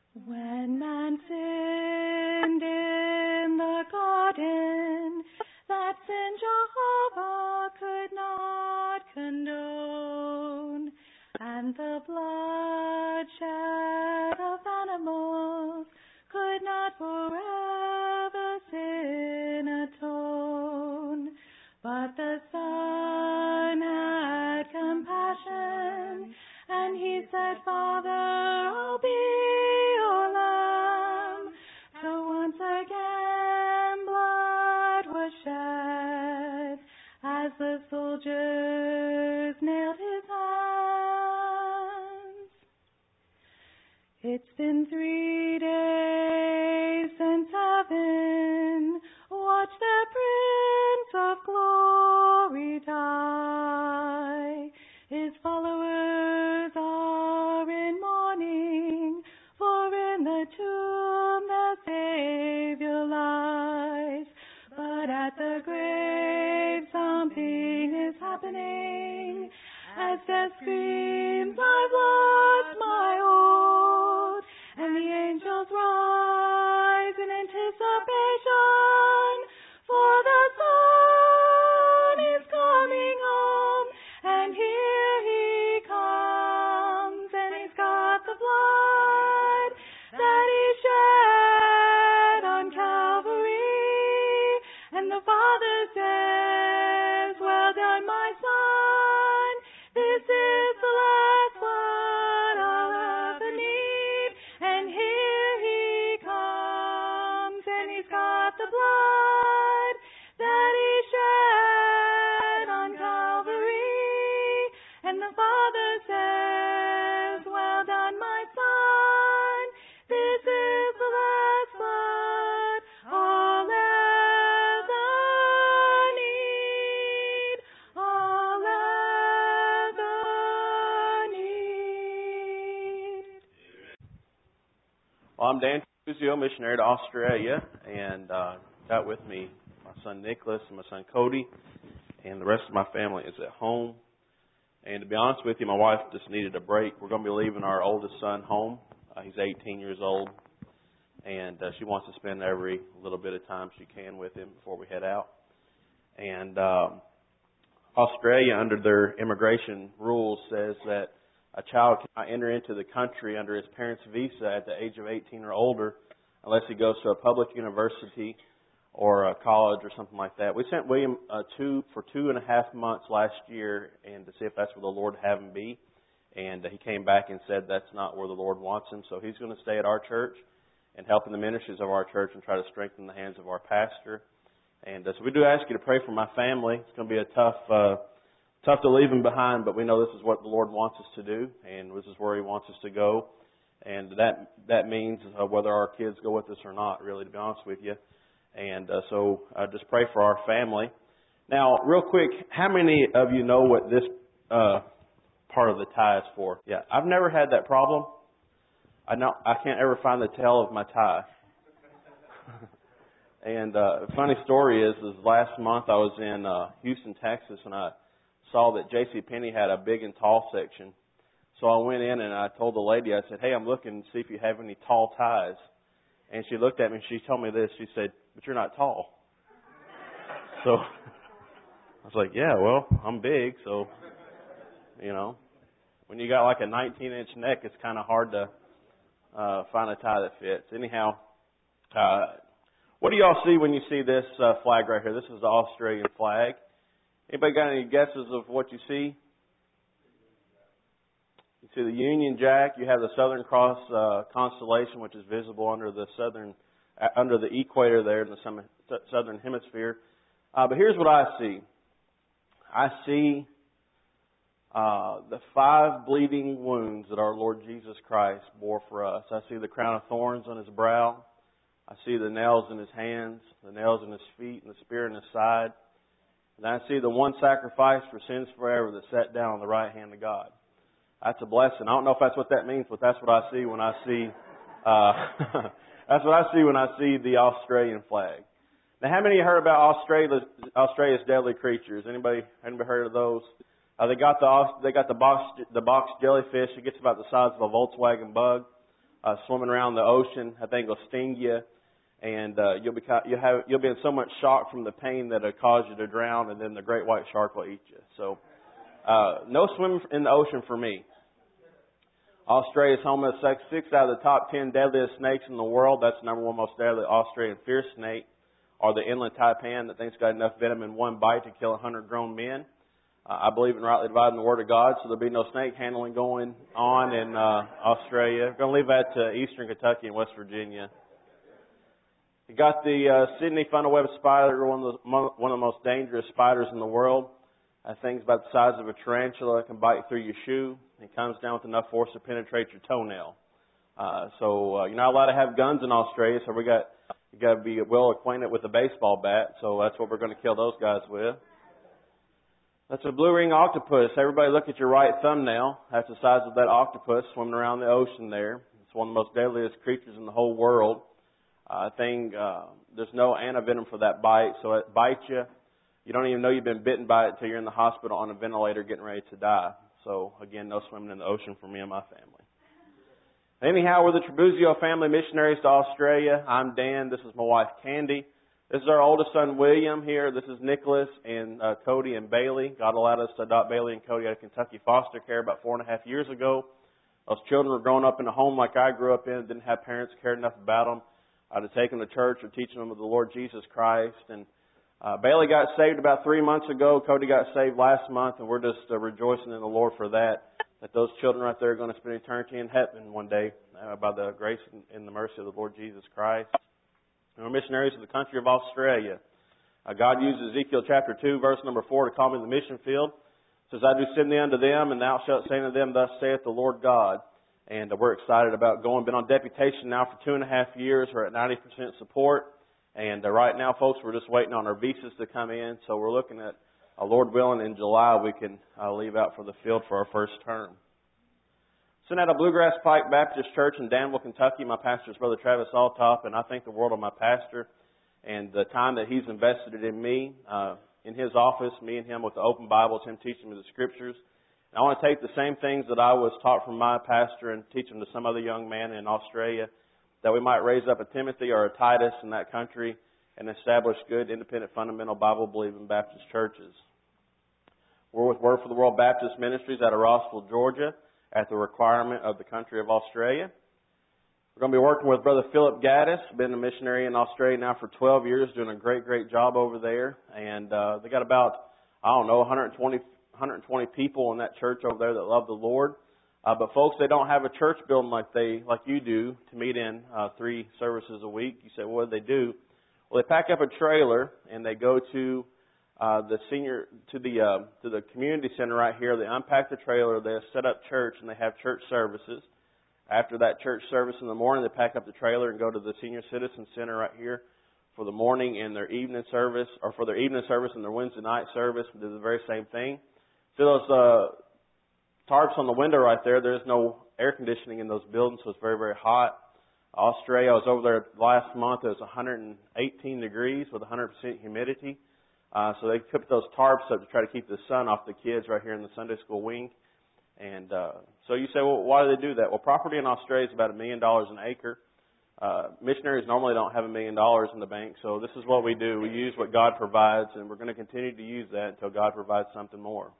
When man sinned in the garden, that sin Jehovah could not condone, and the bloodshed of animals could not forever sin atone. But the Son had compassion, and he said, Father, I'll be your lamb. So once again blood was shed, as the soldiers nailed his hands. It's been 3 days since heaven watched their Prince of Glory die. His followers are in mourning, for in the tomb their Savior lies. But at the grave something is happening, as death screams, I've lost my Lord, and the angels rise in anticipation, for the Son is coming home, and here he comes, and he's got the blood that he shed on Calvary, and the Father says, well done, my Son, this is the last blood I'll ever need, and here he comes, and he's got the blood that he shed on Calvary, and the Father says, well done, my Son, this is the last blood I'll ever need, I'll ever need. Well, I'm Dan Tuzio, missionary to Australia, and got with me my son Nicholas and my son Cody, and the rest of my family is at home. And to be honest with you, my wife just needed a break. We're going to be leaving our oldest son home. He's 18 years old, and she wants to spend every little bit of time she can with him before we head out. And Australia, under their immigration rules, says that a child cannot enter into the country under his parents' visa at the age of 18 or older unless he goes to a public university or a college or something like that. We sent William for 2.5 months last year and to see if that's where the Lord had him be. And he came back and said that's not where the Lord wants him. So he's going to stay at our church and help in the ministries of our church and try to strengthen the hands of our pastor. And so we do ask you to pray for my family. It's going to be a tough to leave him behind, but we know this is what the Lord wants us to do, and this is where He wants us to go. And that means whether our kids go with us or not, really, to be honest with you. And so just pray for our family. Now, real quick, how many of you know what this part of the tie is for? Yeah, I've never had that problem. I can't ever find the tail of my tie. And funny story is last month I was in Houston, Texas, and I saw that JCPenney had a big and tall section. So I went in and I told the lady, I said, hey, I'm looking to see if you have any tall ties. And she looked at me and she told me this. She said, but you're not tall. So I was like, yeah, well, I'm big. So, you know, when you got like a 19-inch neck, it's kind of hard to find a tie that fits. Anyhow, what do y'all see when you see this flag right here? This is the Australian flag. Anybody got any guesses of what you see? You see the Union Jack. You have the Southern Cross constellation, which is visible under the equator there in the southern hemisphere. But here's what I see. I see the 5 bleeding wounds that our Lord Jesus Christ bore for us. I see the crown of thorns on His brow. I see the nails in His hands, the nails in His feet, and the spear in His side. And I see the one sacrifice for sins forever that sat down on the right hand of God. That's a blessing. I don't know if that's what that means, but that's what I see when I see. That's what I see when I see the Australian flag. Now, how many of you heard about Australia's deadly creatures? Anybody heard of those? They got the box jellyfish. It gets about the size of a Volkswagen Bug. swimming around the ocean. That thing will sting you, and you'll be in so much shock from the pain that it'll cause you to drown, and then the great white shark will eat you. So, no swimming in the ocean for me. Australia is home to 6 out of the top 10 deadliest snakes in the world. That's the number one most deadly Australian fierce snake, or the inland taipan. That thing's got enough venom in one bite to kill 100 grown men. I believe in rightly dividing the Word of God, so there'll be no snake handling going on in Australia. We're going to leave that to eastern Kentucky and West Virginia. You got the Sydney funnel web spider, one of the most dangerous spiders in the world. That thing's about the size of a tarantula. It can bite through your shoe. It comes down with enough force to penetrate your toenail. So you're not allowed to have guns in Australia, so you got to be well acquainted with a baseball bat. So that's what we're going to kill those guys with. That's a blue ring octopus. Everybody look at your right thumbnail. That's the size of that octopus swimming around the ocean there. It's one of the most deadliest creatures in the whole world. There's no antivenom for that bite, so it bites you. You don't even know you've been bitten by it until you're in the hospital on a ventilator getting ready to die. So, again, no swimming in the ocean for me and my family. Anyhow, we're the Trebuzio family missionaries to Australia. I'm Dan. This is my wife, Candy. This is our oldest son, William, here. This is Nicholas and Cody and Bailey. God allowed us to adopt Bailey and Cody out of Kentucky foster care about 4.5 years ago. Those children were growing up in a home like I grew up in, didn't have parents who cared enough about them to take them to church or teach them of the Lord Jesus Christ. And Bailey got saved about 3 months ago. Cody got saved last month, and we're just rejoicing in the Lord for that those children right there are going to spend eternity in heaven one day by the grace and the mercy of the Lord Jesus Christ. And we're missionaries to the country of Australia. God used Ezekiel chapter 2, verse number 4 to call me to the mission field. It says, I do send thee unto them, and thou shalt say unto them, thus saith the Lord God. And we're excited about going. Been on deputation now for 2.5 years. We're at 90% support. And right now, folks, we're just waiting on our visas to come in. So we're looking at, Lord willing, in July we can leave out for the field for our first term. Sent out of Bluegrass Pike Baptist Church in Danville, Kentucky. My pastor is Brother Travis Altop, and I thank the world of my pastor and the time that he's invested in me, in his office, me and him with the open Bibles, him teaching me the Scriptures. And I want to take the same things that I was taught from my pastor and teach them to some other young man in Australia, that we might raise up a Timothy or a Titus in that country and establish good, independent, fundamental, Bible-believing Baptist churches. We're with Word for the World Baptist Ministries out of Rossville, Georgia, at the requirement of the country of Australia. We're going to be working with Brother Philip Gaddis, been a missionary in Australia now for 12 years, doing a great, great job over there. And they got about, 120 people in that church over there that love the Lord. But folks, they don't have a church building like you do to meet in 3 services a week. You say, well, what do they do? Well, they pack up a trailer and they go to the community center right here. They unpack the trailer, they set up church, and they have church services. After that church service in the morning, they pack up the trailer and go to the senior citizen center right here for the morning and their evening service, or for their evening service and their Wednesday night service. They do the very same thing. See those tarps on the window right there? There's no air conditioning in those buildings, so it's very, very hot. Australia, I was over there last month. It was 118 degrees with 100% humidity. So they put those tarps up to try to keep the sun off the kids right here in the Sunday school wing. And so you say, well, why do they do that? Well, property in Australia is about $1 million an acre. Missionaries normally don't have $1 million in the bank, so this is what we do. We use what God provides, and we're going to continue to use that until God provides something more.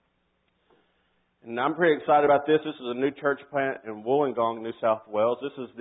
And I'm pretty excited about this. This is a new church plant in Wollongong, New South Wales. This is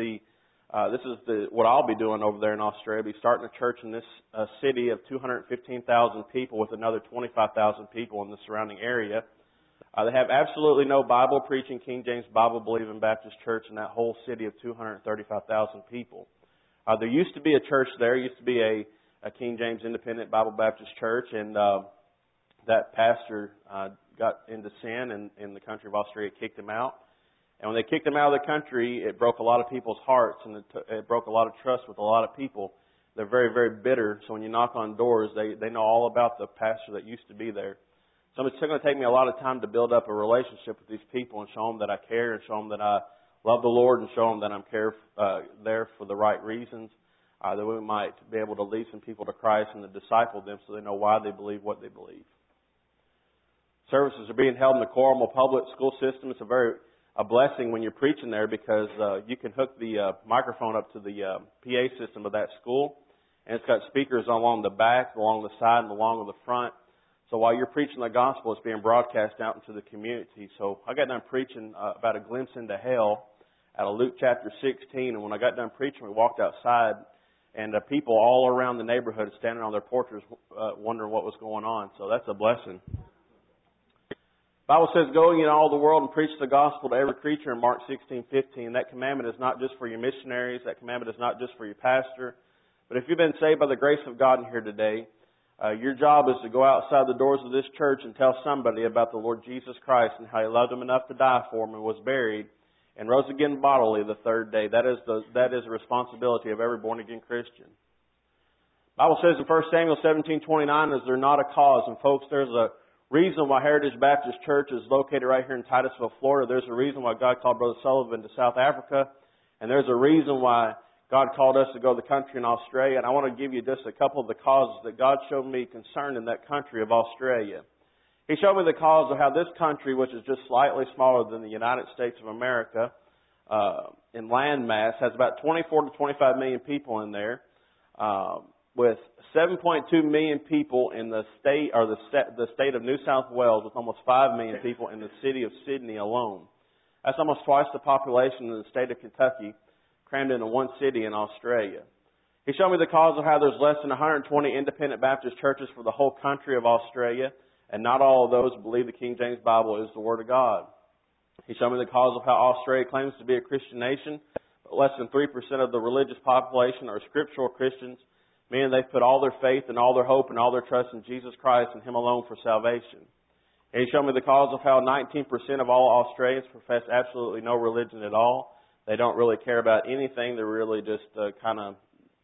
what I'll be doing over there in Australia. I'll be starting a church in this city of 215,000 people with another 25,000 people in the surrounding area. They have absolutely no Bible-preaching, King James Bible-believing Baptist church in that whole city of 235,000 people. There used to be a church there. Used to be a King James Independent Bible Baptist church, and that pastor got into sin in the country of Australia, kicked him out. And when they kicked him out of the country, it broke a lot of people's hearts, and it broke a lot of trust with a lot of people. They're very, very bitter. So when you knock on doors, they know all about the pastor that used to be there. So it's going to take me a lot of time to build up a relationship with these people and show them that I care and show them that I love the Lord and show them that I'm there for the right reasons, that we might be able to lead some people to Christ and to disciple them so they know why they believe what they believe. Services are being held in the Coralmore Public School System. It's a very a blessing when you're preaching there because you can hook the microphone up to the PA system of that school, and it's got speakers along the back, along the side, and along the front. So while you're preaching the gospel, it's being broadcast out into the community. So I got done preaching about a glimpse into hell out of Luke chapter 16, and when I got done preaching, we walked outside, and people all around the neighborhood standing on their porches wondering what was going on. So that's a blessing. The Bible says, go ye into all the world and preach the gospel to every creature in Mark 16:15. That commandment is not just for your missionaries. That commandment is not just for your pastor. But if you've been saved by the grace of God in here today, your job is to go outside the doors of this church and tell somebody about the Lord Jesus Christ and how He loved them enough to die for them and was buried and rose again bodily the third day. That is the responsibility of every born-again Christian. The Bible says in 1 Samuel 17:29, is there not a cause? And folks, there's a reason why Heritage Baptist Church is located right here in Titusville, Florida. There's a reason why God called Brother Sullivan to South Africa. And there's a reason why God called us to go to the country in Australia. And I want to give you just a couple of the causes that God showed me concerning that country of Australia. He showed me the cause of how this country, which is just slightly smaller than the United States of America, in land mass, has about 24 to 25 million people in there, with 7.2 million people in the state, or the state of New South Wales, with almost 5 million people in the city of Sydney alone. That's almost twice the population in the state of Kentucky, crammed into one city in Australia. He showed me the cause of how there's less than 120 independent Baptist churches for the whole country of Australia, and not all of those believe the King James Bible is the Word of God. He showed me the cause of how Australia claims to be a Christian nation, but less than 3% of the religious population are scriptural Christians, meaning they've put all their faith and all their hope and all their trust in Jesus Christ and Him alone for salvation. And he showed me the cause of how 19% of all Australians profess absolutely no religion at all. They don't really care about anything. They're really just kind of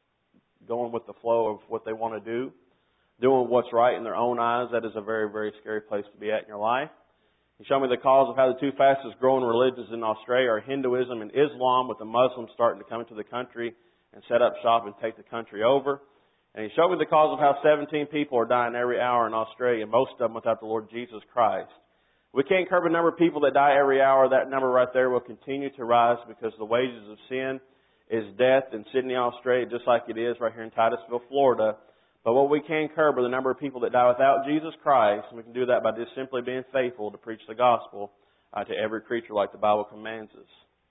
going with the flow of what they want to do, doing what's right in their own eyes. That is a very, very scary place to be at in your life. He showed me the cause of how the two fastest growing religions in Australia are Hinduism and Islam, with the Muslims starting to come into the country and set up shop and take the country over. And he showed me the cause of how 17 people are dying every hour in Australia, most of them without the Lord Jesus Christ. We can't curb the number of people that die every hour. That number right there will continue to rise because the wages of sin is death in Sydney, Australia, just like it is right here in Titusville, Florida. But what we can curb are the number of people that die without Jesus Christ, and we can do that by just simply being faithful to preach the gospel to every creature like the Bible commands us.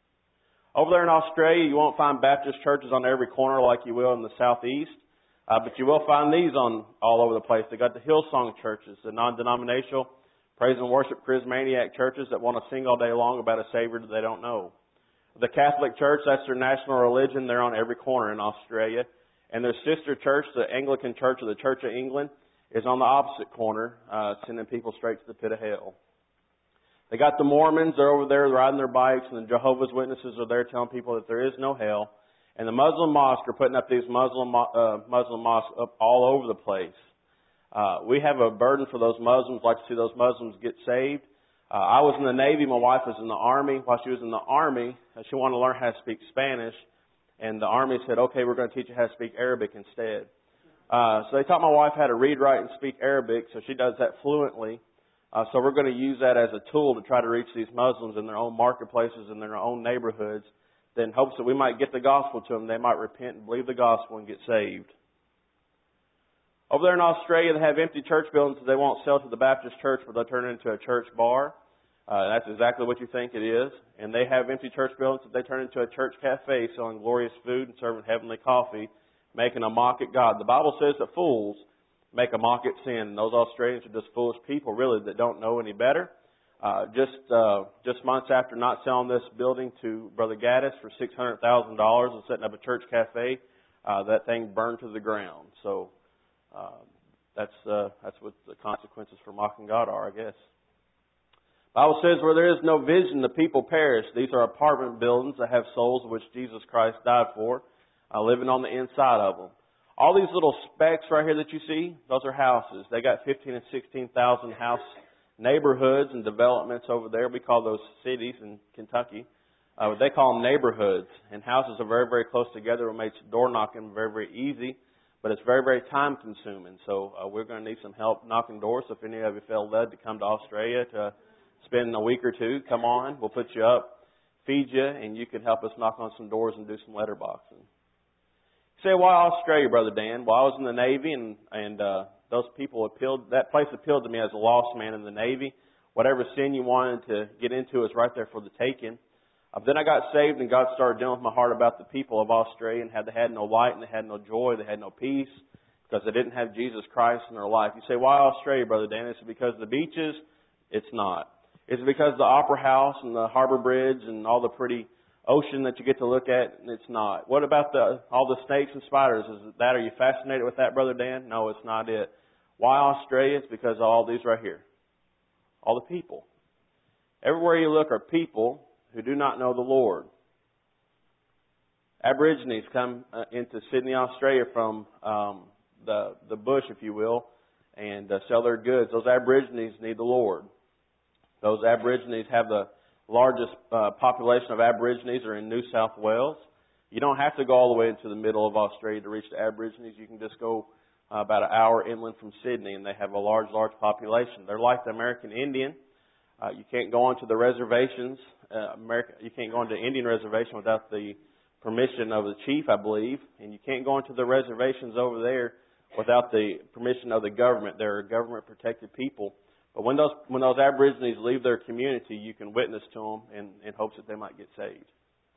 Over there in Australia, you won't find Baptist churches on every corner like you will in the southeast, but you will find these on all over the place. They got the Hillsong churches, the non-denominational praise and worship charismatic churches that want to sing all day long about a Savior that they don't know. The Catholic Church, that's their national religion. They're on every corner in Australia. And their sister church, the Anglican Church of the Church of England, is on the opposite corner, sending people straight to the pit of hell. They got the Mormons, they're over there riding their bikes, and the Jehovah's Witnesses are there telling people that there is no hell. And the Muslim mosques are putting up these Muslim mosques up all over the place. We have a burden for those Muslims, like to see those Muslims get saved. I was in the Navy, my wife was in the Army. While she was in the Army, she wanted to learn how to speak Spanish. And the Army said, okay, we're going to teach you how to speak Arabic instead. So they taught my wife how to read, write, and speak Arabic, so she does that fluently. So we're going to use that as a tool to try to reach these Muslims in their own marketplaces, in their own neighborhoods, in hopes that we might get the gospel to them. They might repent and believe the gospel and get saved. Over there in Australia, they have empty church buildings that they won't sell to the Baptist church, but they'll turn it into a church bar. That's exactly what you think it is. And they have empty church buildings that they turn into a church cafe, selling glorious food and serving heavenly coffee, making a mock at God. The Bible says that fools make a mock at sin. And those Australians are just foolish people, really, that don't know any better. Just months after not selling this building to Brother Gaddis for $600,000 and setting up a church cafe, that thing burned to the ground. So that's what the consequences for mocking God are, I guess. The Bible says where there is no vision, the people perish. These are apartment buildings that have souls of which Jesus Christ died for, living on the inside of them. All these little specks right here that you see, those are houses. They got 15,000 and 16,000 house neighborhoods and developments over there. We call those cities in Kentucky. They call them neighborhoods. And houses are very, very close together. It makes door knocking very, very easy. But it's very, very time consuming. So we're going to need some help knocking doors. So if any of you feel led to come to Australia to spend a week or two, come on, we'll put you up, feed you, and you can help us knock on some doors and do some letterboxing. You say, why Australia, Brother Dan? Well, I was in the Navy, and those people that place appealed to me as a lost man in the Navy. Whatever sin you wanted to get into is right there for the taking. Then I got saved, and God started dealing with my heart about the people of Australia and how they had no light and they had no joy, they had no peace because they didn't have Jesus Christ in their life. You say, why Australia, Brother Dan? Is it because of the beaches? It's not. Is it because of the Opera House and the Harbor Bridge and all the pretty ocean that you get to look at? It's not. What about all the snakes and spiders? Is it that? Are you fascinated with that, Brother Dan? No, it's not it. Why Australia? It's because of all these right here. All the people. Everywhere you look are people who do not know the Lord. Aborigines come into Sydney, Australia from the bush, if you will, and sell their goods. Those Aborigines need the Lord. Those Aborigines have the largest population of Aborigines are in New South Wales. You don't have to go all the way into the middle of Australia to reach the Aborigines. You can just go about an hour inland from Sydney, and they have a large population. They're like the American Indian. You can't go onto the reservations. You can't go onto the Indian reservation without the permission of the chief, I believe, and you can't go into the reservations over there without the permission of the government. They're a government-protected people. But when those Aborigines leave their community, you can witness to them in hopes that they might get saved.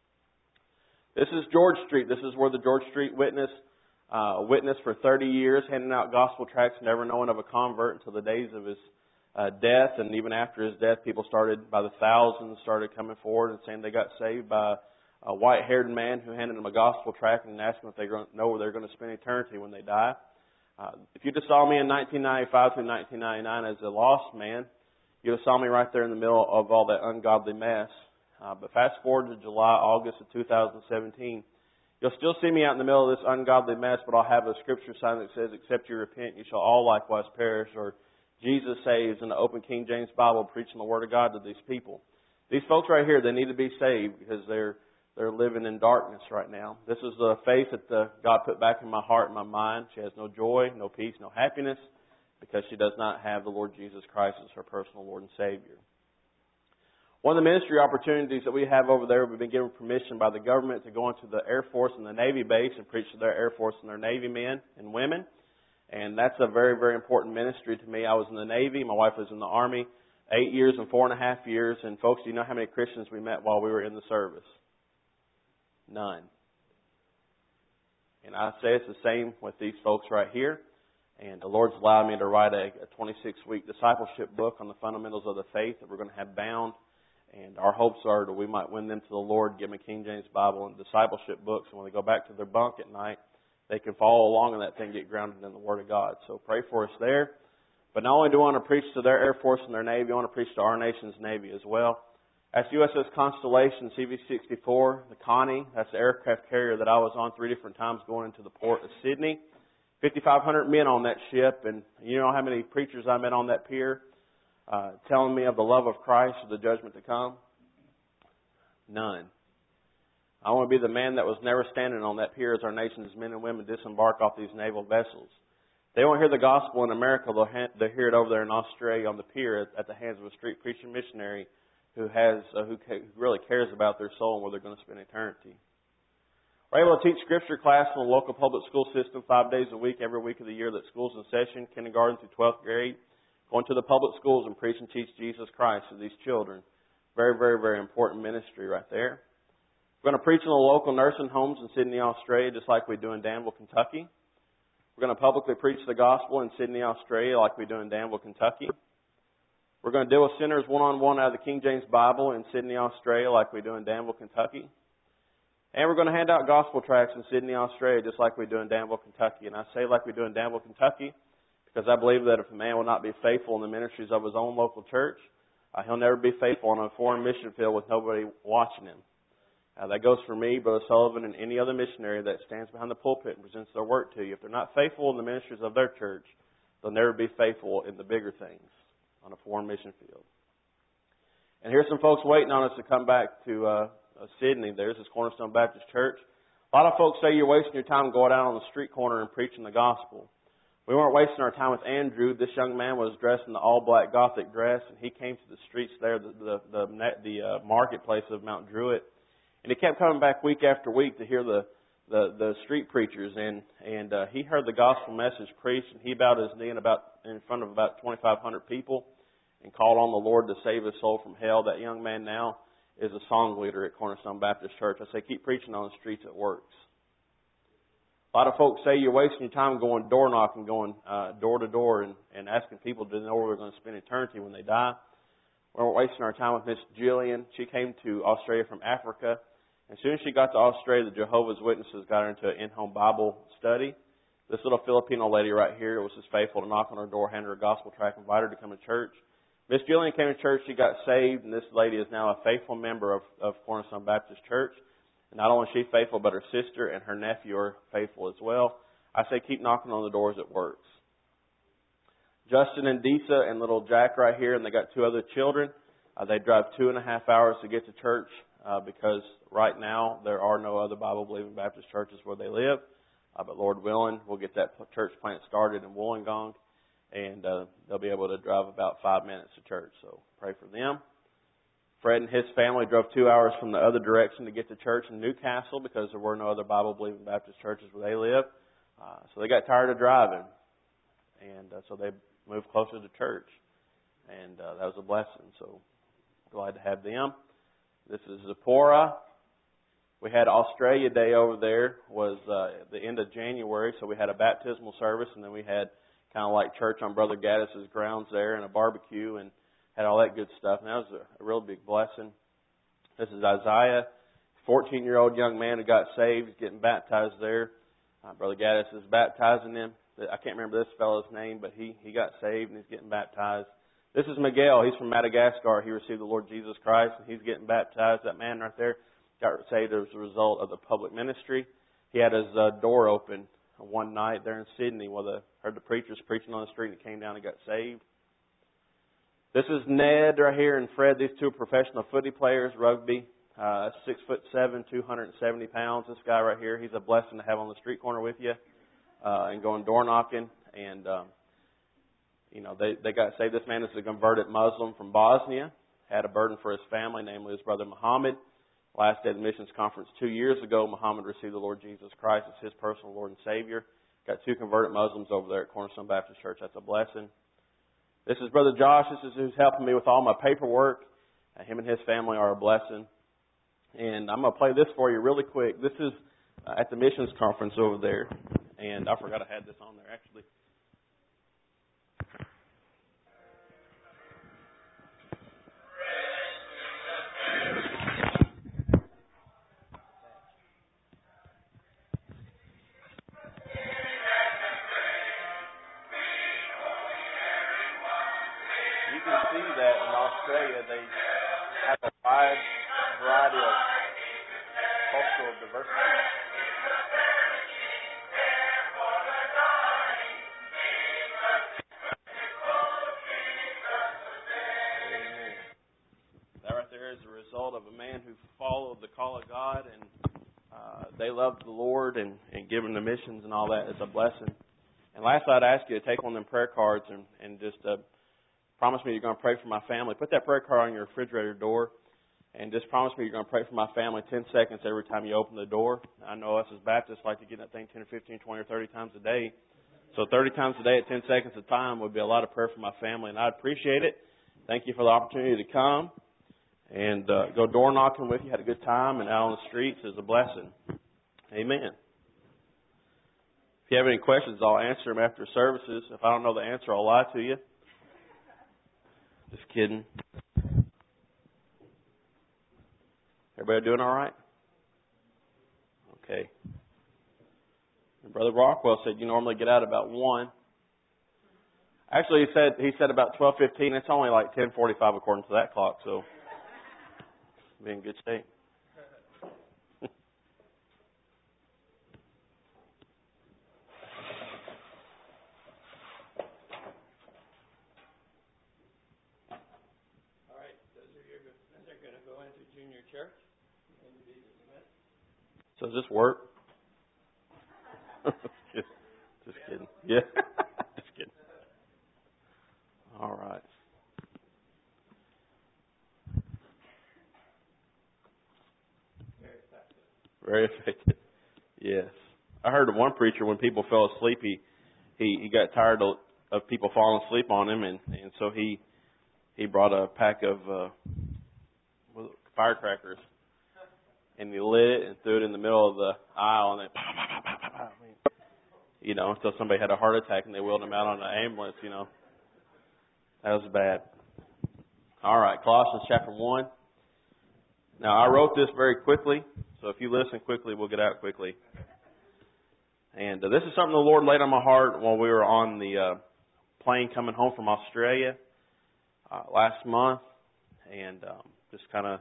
This is George Street. This is where the George Street witnessed for 30 years, handing out gospel tracts, never knowing of a convert until the days of his death. And even after his death, people started, by the thousands, started coming forward and saying they got saved by a white-haired man who handed them a gospel tract and asked them if they know where they're going to spend eternity when they die. If you just saw me in 1995 through 1999 as a lost man, you'd have saw me right there in the middle of all that ungodly mess. But fast forward to August of 2017, you'll still see me out in the middle of this ungodly mess, but I'll have a scripture sign that says, except you repent, you shall all likewise perish, or Jesus saves in the open King James Bible, preaching the Word of God to these people. These folks right here, they need to be saved because they're living in darkness right now. This is the faith that God put back in my heart and my mind. She has no joy, no peace, no happiness because she does not have the Lord Jesus Christ as her personal Lord and Savior. One of the ministry opportunities that we have over there, we've been given permission by the government to go into the Air Force and the Navy base and preach to their Air Force and their Navy men and women. And that's a very, very important ministry to me. I was in the Navy. My wife was in the Army 8 years and 4.5 years. And folks, do you know how many Christians we met while we were in the service? None. And I say it's the same with these folks right here. And the Lord's allowed me to write a 26-week discipleship book on the fundamentals of the faith that we're going to have bound. And our hopes are that we might win them to the Lord, give them a King James Bible and discipleship books. And when they go back to their bunk at night, they can follow along in that thing, get grounded in the Word of God. So pray for us there. But not only do I want to preach to their Air Force and their Navy, I want to preach to our nation's Navy as well. That's USS Constellation CV-64, the Connie. That's the aircraft carrier that I was on 3 different times going into the port of Sydney. 5,500 men on that ship, and you know how many preachers I met on that pier telling me of the love of Christ or the judgment to come? None. I want to be the man that was never standing on that pier as our nation's men and women disembark off these naval vessels. They won't hear the gospel in America. They'll hear it over there in Australia on the pier at the hands of a street preaching missionary who really cares about their soul and where they're going to spend eternity. We're able to teach Scripture class in the local public school system 5 days a week, every week of the year that school's in session, kindergarten through 12th grade, going to the public schools and preach and teach Jesus Christ to these children. Very, very, very important ministry right there. We're going to preach in the local nursing homes in Sydney, Australia, just like we do in Danville, Kentucky. We're going to publicly preach the gospel in Sydney, Australia, like we do in Danville, Kentucky. We're going to deal with sinners one-on-one out of the King James Bible in Sydney, Australia, like we do in Danville, Kentucky. And we're going to hand out gospel tracts in Sydney, Australia, just like we do in Danville, Kentucky. And I say like we do in Danville, Kentucky, because I believe that if a man will not be faithful in the ministries of his own local church, he'll never be faithful on a foreign mission field with nobody watching him. That goes for me, Brother Sullivan, and any other missionary that stands behind the pulpit and presents their work to you. If they're not faithful in the ministries of their church, they'll never be faithful in the bigger things on a foreign mission field. And here's some folks waiting on us to come back to Sydney. There's this Cornerstone Baptist Church. A lot of folks say you're wasting your time going out on the street corner and preaching the gospel. We weren't wasting our time with Andrew. This young man was dressed in the all-black Gothic dress, and he came to the streets there, the marketplace of Mount Druitt, and he kept coming back week after week to hear the street preachers, and he heard the gospel message preached, and he bowed his knee in front of about 2,500 people and called on the Lord to save his soul from hell. That young man now is a song leader at Cornerstone Baptist Church. I say, keep preaching on the streets. It works. A lot of folks say you're wasting your time going door knocking, going door to door and asking people to know where they're going to spend eternity when they die. We weren't wasting our time with Miss Jillian. She came to Australia from Africa. As soon as she got to Australia, the Jehovah's Witnesses got her into an in-home Bible study. This little Filipino lady right here was just faithful to knock on her door, hand her a gospel tract, invite her to come to church. Miss Jillian came to church, she got saved, and this lady is now a faithful member of Cornerstone Baptist Church. And not only is she faithful, but her sister and her nephew are faithful as well. I say keep knocking on the doors, it works. Justin and Disa and little Jack right here, and they got 2 other children. They drive 2.5 hours to get to church because right now there are no other Bible-believing Baptist churches where they live. But Lord willing, we'll get that church plant started in Wollongong, and they'll be able to drive about 5 minutes to church. So pray for them. Fred and his family drove 2 hours from the other direction to get to church in Newcastle because there were no other Bible-believing Baptist churches where they live. So they got tired of driving, and so they moved closer to church. And that was a blessing. So glad to have them. This is Zipporah. We had Australia Day over there. Was the end of January, so we had a baptismal service, and then we had kind of like church on Brother Gaddis's grounds there, and a barbecue, and had all that good stuff. And that was a real big blessing. This is Isaiah, 14-year-old young man who got saved. He's getting baptized there. Brother Gaddis is baptizing him. I can't remember this fellow's name, but he got saved and he's getting baptized. This is Miguel. He's from Madagascar. He received the Lord Jesus Christ, and he's getting baptized. That man right there got saved as a result of the public ministry. He had his door open one night there in Sydney while heard the preachers preaching on the street, and he came down and got saved. This is Ned right here and Fred. These 2 are professional footy players, rugby, 6'7", 270 pounds. This guy right here, he's a blessing to have on the street corner with you and going door knocking. And, they got saved. This man is a converted Muslim from Bosnia, had a burden for his family, namely his brother Muhammad. Last day of the missions conference 2 years ago, Muhammad received the Lord Jesus Christ as his personal Lord and Savior. Got 2 converted Muslims over there at Cornerstone Baptist Church. That's a blessing. This is Brother Josh. This is who's helping me with all my paperwork. Him and his family are a blessing. And I'm going to play this for you really quick. This is at the missions conference over there. And I forgot I had this on there, actually. You can see that in Australia they have a wide variety of cultural diversity. Amen. That right there is a result of a man who followed the call of God, and they loved the Lord and giving the missions and all that. It's a blessing. And lastly, I'd ask you to take one of them prayer cards and just promise me you're going to pray for my family. Put that prayer card on your refrigerator door and just promise me you're going to pray for my family 10 seconds every time you open the door. I know us as Baptists like to get that thing 10 or 15, 20 or 30 times a day. So 30 times a day at 10 seconds a time would be a lot of prayer for my family, and I'd appreciate it. Thank you for the opportunity to come and go door knocking with you. Had a good time, and out on the streets is a blessing. Amen. If you have any questions, I'll answer them after services. If I don't know the answer, I'll lie to you. Just kidding. Everybody doing all right? Okay. And Brother Rockwell said you normally get out about 1. Actually, he said about 12:15. It's only like 10:45 according to that clock, so be in good shape. Church. So does this work? just kidding. Yeah. All right. Very effective. Yes. I heard of one preacher when people fell asleep, he got tired of people falling asleep on him, and so he brought a pack of firecrackers, and he lit it and threw it in the middle of the aisle, and then until somebody had a heart attack and they wheeled him out on an ambulance. That was bad. All right, Colossians chapter 1. Now, I wrote this very quickly, so if you listen quickly, we'll get out quickly. And this is something the Lord laid on my heart while we were on the plane coming home from Australia last month, and just kind of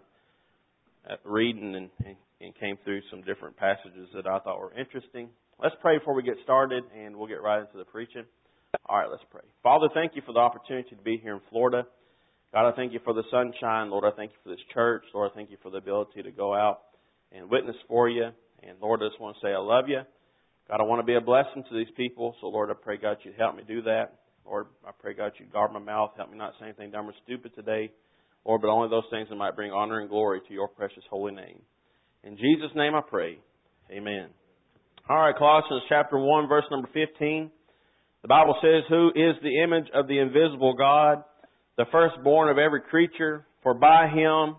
reading and came through some different passages that I thought were interesting. Let's pray before we get started, and we'll get right into the preaching. All right, let's pray. Father, thank you for the opportunity to be here in Florida. God, I thank you for the sunshine. Lord, I thank you for this church. Lord, I thank you for the ability to go out and witness for you. And Lord, I just want to say I love you. God, I want to be a blessing to these people. So Lord, I pray, God, you'd help me do that. Lord, I pray, God, you'd guard my mouth. Help me not say anything dumb or stupid today. Lord, but only those things that might bring honor and glory to your precious holy name. In Jesus' name I pray. Amen. All right, Colossians chapter 1, verse number 15. The Bible says, who is the image of the invisible God, the firstborn of every creature, for by Him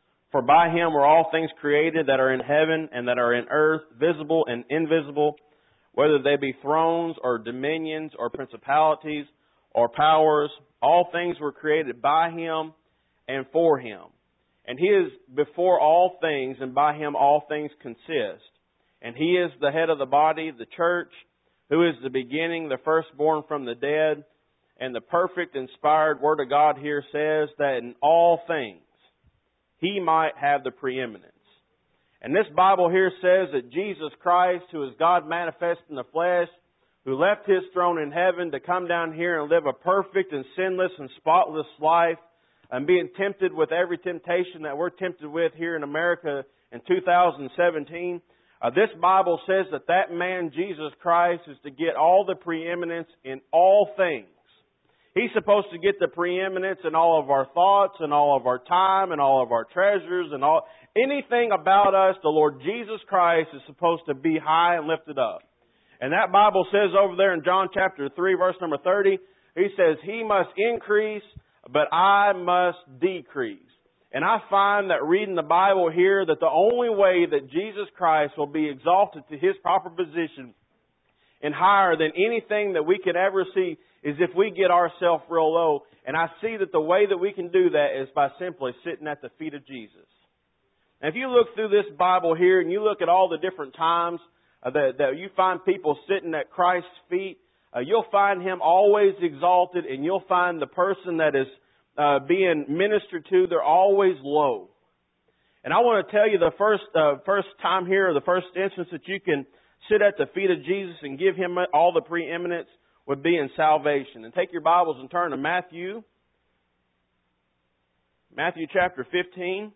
were all things created that are in heaven and that are in earth, visible and invisible, whether they be thrones or dominions or principalities or powers. All things were created by Him and for Him. And He is before all things, and by Him all things consist. And He is the head of the body, the church, who is the beginning, the firstborn from the dead. And the perfect inspired Word of God here says that in all things He might have the preeminence. And this Bible here says that Jesus Christ, who is God manifest in the flesh, who left His throne in heaven to come down here and live a perfect and sinless and spotless life, and being tempted with every temptation that we're tempted with here in America in 2017, this Bible says that man, Jesus Christ, is to get all the preeminence in all things. He's supposed to get the preeminence in all of our thoughts and all of our time and all of our treasures and anything about us. The Lord Jesus Christ is supposed to be high and lifted up. And that Bible says over there in John chapter 3, verse number 30, He says, He must increase, but I must decrease. And I find that reading the Bible here that the only way that Jesus Christ will be exalted to His proper position and higher than anything that we could ever see is if we get ourselves real low. And I see that the way that we can do that is by simply sitting at the feet of Jesus. And if you look through this Bible here and you look at all the different times that you find people sitting at Christ's feet, you'll find Him always exalted, and you'll find the person that is being ministered to, they're always low. And I want to tell you the first time here, or the first instance that you can sit at the feet of Jesus and give Him all the preeminence would be in salvation. And take your Bibles and turn to Matthew chapter 15.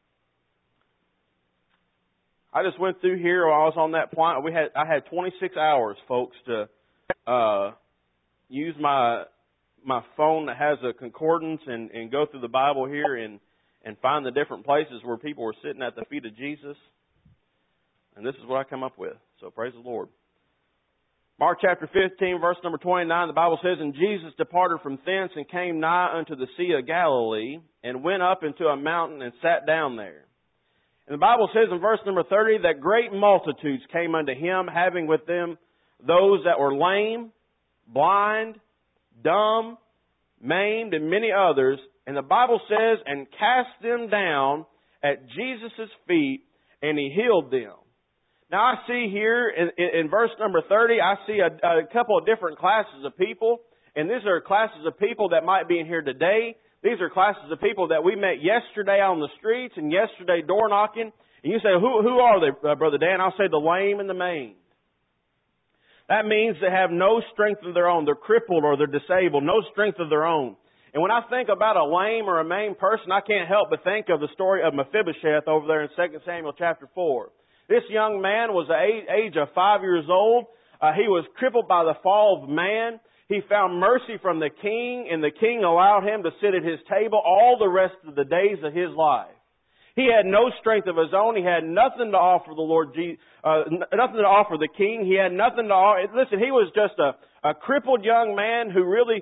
I just went through here while I was on that point. I had 26 hours, folks, to use my phone that has a concordance and go through the Bible here and find the different places where people were sitting at the feet of Jesus. And this is what I come up with. So praise the Lord. Mark chapter 15, verse number 29, the Bible says, And Jesus departed from thence and came nigh unto the Sea of Galilee, and went up into a mountain and sat down there. And the Bible says in verse number 30 that great multitudes came unto Him, having with them those that were lame, blind, dumb, maimed, and many others. And the Bible says, and cast them down at Jesus' feet, and He healed them. Now I see here in verse number 30, I see a couple of different classes of people. And these are classes of people that might be in here today. These are classes of people that we met yesterday on the streets and yesterday door knocking. And you say, who are they, Brother Dan? I'll say the lame and the maimed. That means they have no strength of their own. They're crippled or they're disabled, no strength of their own. And when I think about a lame or a maimed person, I can't help but think of the story of Mephibosheth over there in 2 Samuel chapter 4. This young man was the age of 5 years old. He was crippled by the fall of man. he found mercy from the king, and the king allowed him to sit at his table all the rest of the days of his life. He had no strength of his own. He had nothing to offer the Lord Jesus, nothing to offer the king. He had nothing to offer. Listen, he was just a crippled young man who really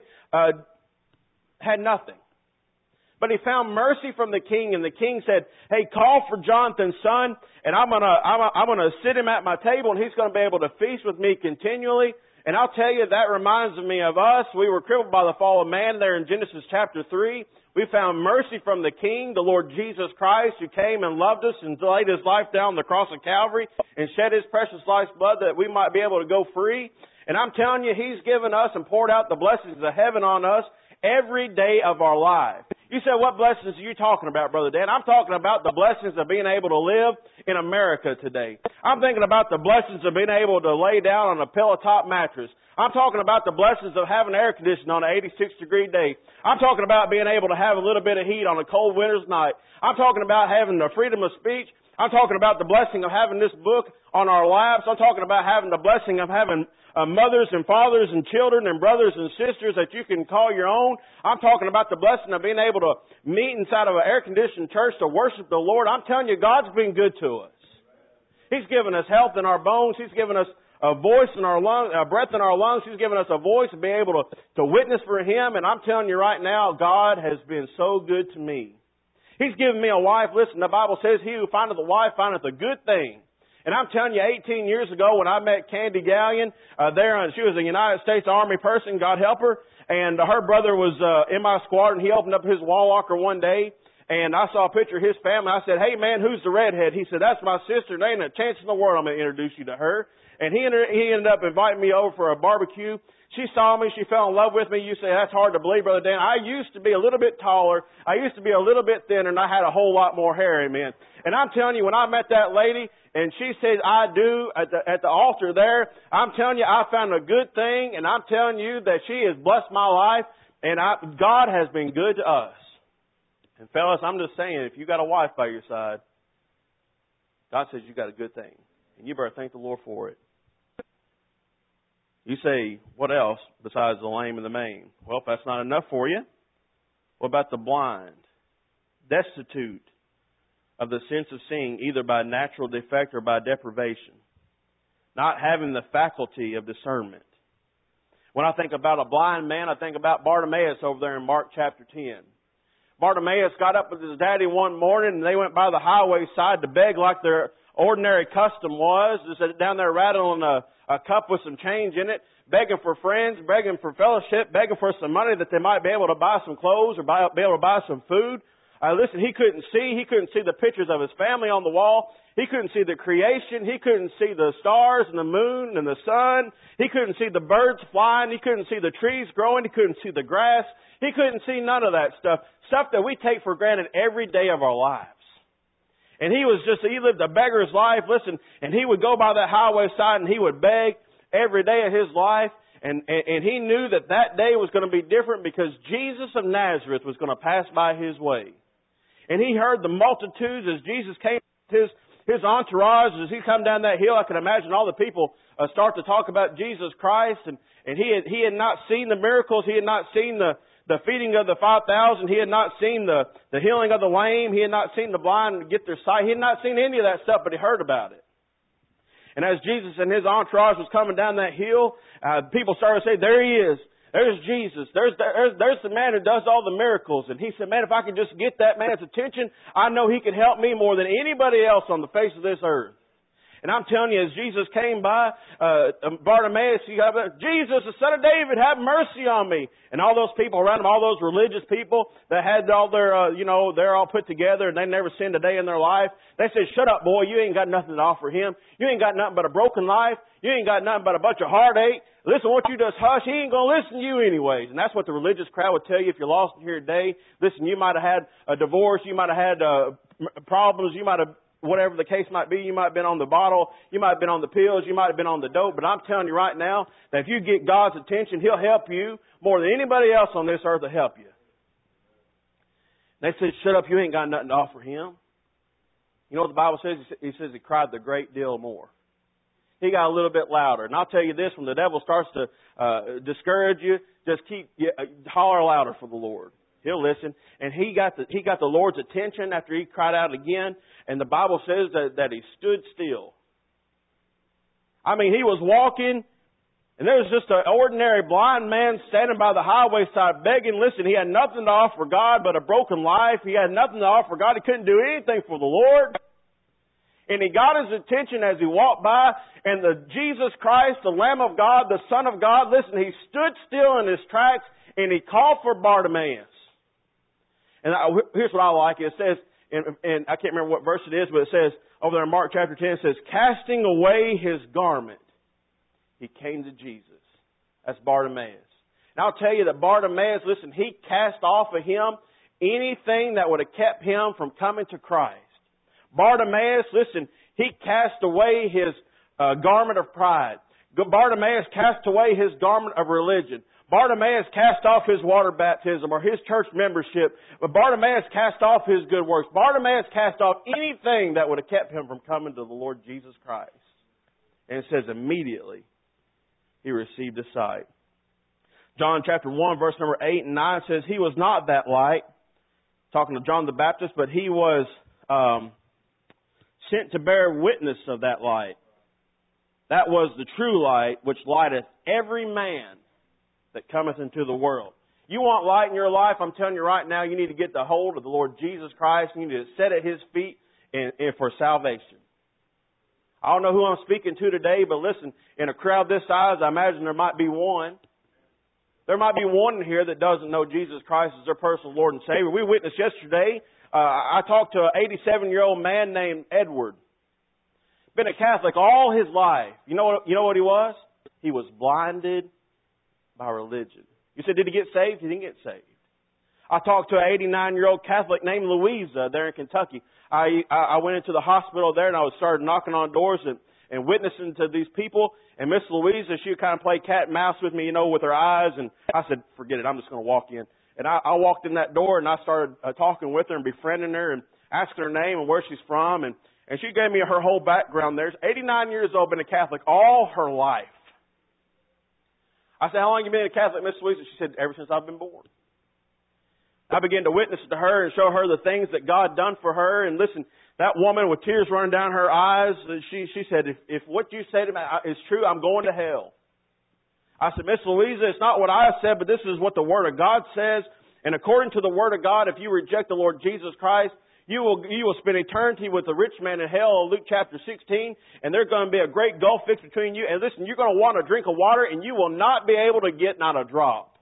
had nothing. But he found mercy from the king, and the king said, "Hey, call for Jonathan's son, and I'm gonna sit him at my table, and he's gonna be able to feast with me continually." And I'll tell you, that reminds me of us. We were crippled by the fall of man there in Genesis chapter 3. We found mercy from the King, the Lord Jesus Christ, who came and loved us and laid His life down on the cross of Calvary and shed His precious life's blood that we might be able to go free. And I'm telling you, He's given us and poured out the blessings of heaven on us every day of our life. You say, what blessings are you talking about, Brother Dan? I'm talking about the blessings of being able to live in America today. I'm thinking about the blessings of being able to lay down on a pillow top mattress. I'm talking about the blessings of having air conditioning on an 86-degree day. I'm talking about being able to have a little bit of heat on a cold winter's night. I'm talking about having the freedom of speech. I'm talking about the blessing of having this book on our laps. I'm talking about having the blessing of having mothers and fathers and children and brothers and sisters that you can call your own. I'm talking about the blessing of being able to meet inside of an air-conditioned church to worship the Lord. I'm telling you, God's been good to us. He's given us health in our bones. He's given us a voice in our lungs, a breath in our lungs. He's given us a voice to be able to witness for Him. And I'm telling you right now, God has been so good to me. He's given me a wife. Listen, the Bible says, "He who findeth a wife findeth a good thing." And I'm telling you, 18 years ago when I met Candy Gallion, she was a United States Army person, God help her, and her brother was in my squadron. He opened up his wall locker one day, and I saw a picture of his family. I said, "Hey, man, who's the redhead?" He said, "That's my sister. There ain't a chance in the world I'm going to introduce you to her." And he ended up inviting me over for a barbecue. She saw me. She fell in love with me. You say, that's hard to believe, Brother Dan. I used to be a little bit taller. I used to be a little bit thinner, and I had a whole lot more hair, amen. And I'm telling you, when I met that lady, and she said, "I do," at the altar there, I'm telling you, I found a good thing, and I'm telling you that she has blessed my life, and God has been good to us. And fellas, I'm just saying, if you got a wife by your side, God says you got a good thing. And you better thank the Lord for it. You say, what else besides the lame and the maimed? Well, if that's not enough for you, what about the blind, destitute of the sense of seeing, either by natural defect or by deprivation, not having the faculty of discernment? When I think about a blind man, I think about Bartimaeus over there in Mark chapter 10. Bartimaeus got up with his daddy one morning, and they went by the highway side to beg like their ordinary custom was. Just down there rattling a cup with some change in it, begging for friends, begging for fellowship, begging for some money that they might be able to buy some clothes or be able to buy some food. Listen, he couldn't see. He couldn't see the pictures of his family on the wall. He couldn't see the creation. He couldn't see the stars and the moon and the sun. He couldn't see the birds flying. He couldn't see the trees growing. He couldn't see the grass. He couldn't see none of that stuff. Stuff that we take for granted every day of our lives. And he lived a beggar's life, listen, and he would go by that highway side and he would beg every day of his life. And he knew that day was going to be different because Jesus of Nazareth was going to pass by his way. And he heard the multitudes as Jesus came, his entourage, as he come down that hill. I can imagine all the people start to talk about Jesus Christ. And he had not seen the miracles. He had not seen the feeding of the 5,000. He had not seen the healing of the lame. He had not seen the blind get their sight. He had not seen any of that stuff, but he heard about it. And as Jesus and his entourage was coming down that hill, people started to say, "There he is. There's Jesus. There's the man who does all the miracles." And he said, "Man, if I could just get that man's attention, I know he could help me more than anybody else on the face of this earth." And I'm telling you, as Jesus came by, Bartimaeus, he got, "Jesus, the Son of David, have mercy on me." And all those people around him, all those religious people that had all their, they're all put together and they never sinned a day in their life. They said, "Shut up, boy. You ain't got nothing to offer him. You ain't got nothing but a broken life. You ain't got nothing but a bunch of heartache. Listen, won't you just hush? He ain't going to listen to you anyways." And that's what the religious crowd would tell you if you're lost here today. Listen, you might have had a divorce. You might have had problems. You might have, whatever the case might be, you might have been on the bottle. You might have been on the pills. You might have been on the dope. But I'm telling you right now that if you get God's attention, He'll help you more than anybody else on this earth will help you. They said, "Shut up. You ain't got nothing to offer him." You know what the Bible says? It says he cried the great deal more. he got a little bit louder. And I'll tell you this, when the devil starts to discourage you, just holler louder for the Lord. He'll listen. And he got the Lord's attention after he cried out again. And the Bible says that he stood still. I mean, he was walking, and there was just an ordinary blind man standing by the highway side begging. Listen, he had nothing to offer God but a broken life. He had nothing to offer God. He couldn't do anything for the Lord. And he got his attention as he walked by, and the Jesus Christ, the Lamb of God, the Son of God, listen, he stood still in his tracks, and he called for Bartimaeus. And here's what I like. It says, and I can't remember what verse it is, but it says, over there in Mark chapter 10, it says, casting away his garment, he came to Jesus. That's Bartimaeus. And I'll tell you that Bartimaeus, listen, he cast off of him anything that would have kept him from coming to Christ. Bartimaeus, listen, he cast away his garment of pride. Bartimaeus cast away his garment of religion. Bartimaeus cast off his water baptism or his church membership. But Bartimaeus cast off his good works. Bartimaeus cast off anything that would have kept him from coming to the Lord Jesus Christ. And it says immediately he received his sight. John chapter 1 verse number 8 and 9 says he was not that light. Talking to John the Baptist, but he was sent to bear witness of that light. That was the true light, which lighteth every man that cometh into the world. You want light in your life? I'm telling you right now, you need to get the hold of the Lord Jesus Christ. You need to sit at His feet and for salvation. I don't know who I'm speaking to today, but listen, in a crowd this size, I imagine there might be one. There might be one in here that doesn't know Jesus Christ as their personal Lord and Savior. We witnessed yesterday. I talked to an 87-year-old man named Edward. Been a Catholic all his life. You know what he was? He was blinded by religion. You said, did he get saved? He didn't get saved. I talked to an 89-year-old Catholic named Louisa there in Kentucky. I went into the hospital there and I started knocking on doors and witnessing to these people. And Miss Louisa, she would kind of play cat and mouse with me, with her eyes. And I said, forget it, I'm just going to walk in. And I walked in that door and I started talking with her and befriending her and asking her name and where she's from. And she gave me her whole background there. She's 89 years old, been a Catholic all her life. I said, how long have you been a Catholic, Miss Louisa? She said, ever since I've been born. I began to witness to her and show her the things that God done for her. And listen, that woman with tears running down her eyes, she said, if what you say to me is true, I'm going to hell. I said, Miss Louisa, it's not what I said, but this is what the Word of God says. And according to the Word of God, if you reject the Lord Jesus Christ, you will spend eternity with the rich man in hell, Luke chapter 16, and there's going to be a great gulf fixed between you. And listen, you're going to want a drink of water, and you will not be able to get not a drop.